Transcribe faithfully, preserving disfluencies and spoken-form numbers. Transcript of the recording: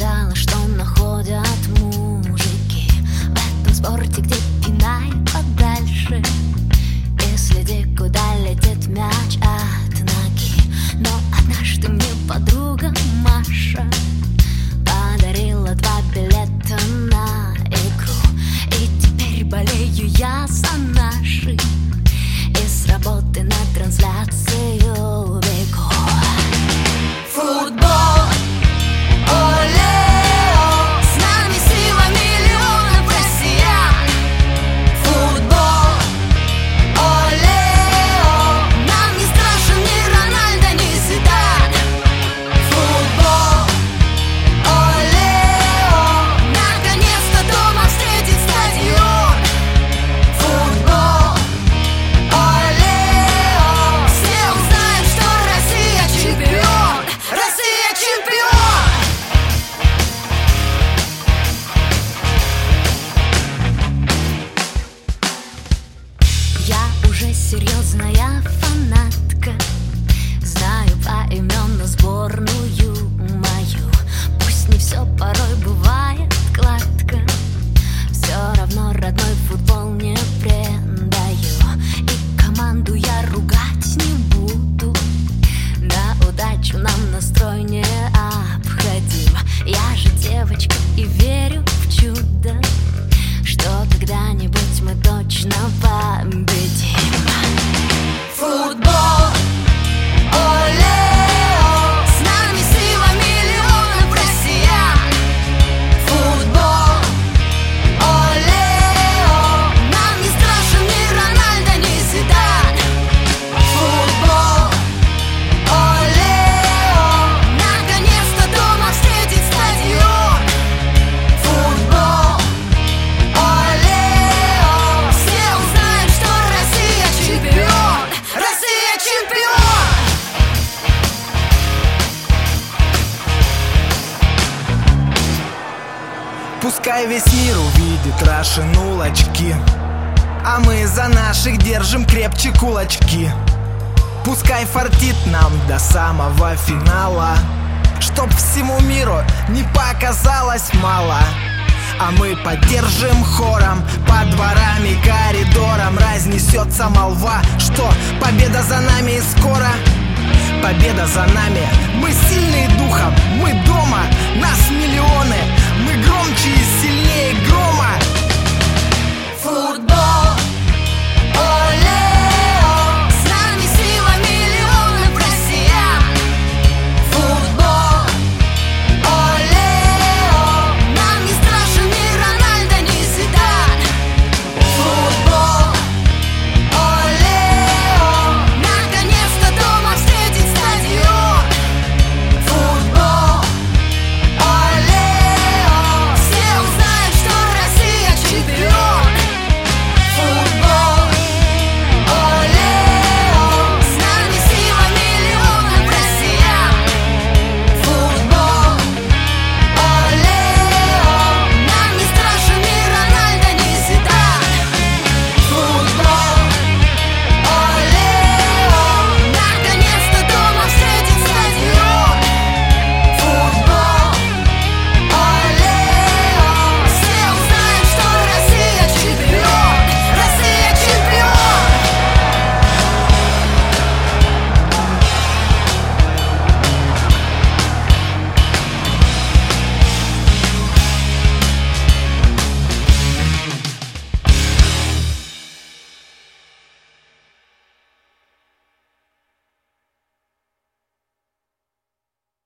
гадала, что находят мужики в этом спорте, где пинай подальше и следи, куда летит мяч от ноги. Но однажды мне подруга Маша подарила два билета на игру, и теперь болею я за наших, и с работы на трансляцию бегу. Футбол, оле-о, с нами сила миллионов россиян. Футбол, оле-о, нам не страшен ни Рональдо, ни Зидан. Футбол, оле-о, наконец-то дома встретит стадион. Футбол, оле-о, все узнают, что Россия чемпион. Россия чемпион! Я уже серьезная фанатка, знаю поименно сборную мою. Пусть не все порой бывает гладко, все равно родной футбол не предаю. И команду я ругать не буду, на удачу нам настрой необходим. Я же девочка и верю в чудо, что когда-нибудь мы точно победим. Футбол, оле-о, с нами сила миллионов россиян. Футбол, оле-о, нам не страшен ни Рональдо, ни Зидан. Футбол, оле-о, наконец-то дома встретит стадион. Футбол, оле-о, все узнают, что Россия чемпион. Россия чемпион! Пускай весь мир увидит Рашин улочки, а мы за наших держим крепче кулачки. Пускай фартит нам до самого финала, чтоб всему миру не показалось мало. А мы поддержим хором, по дворам и коридорам разнесется молва, что победа за нами и скоро. Победа за нами, мы сильные духом, мы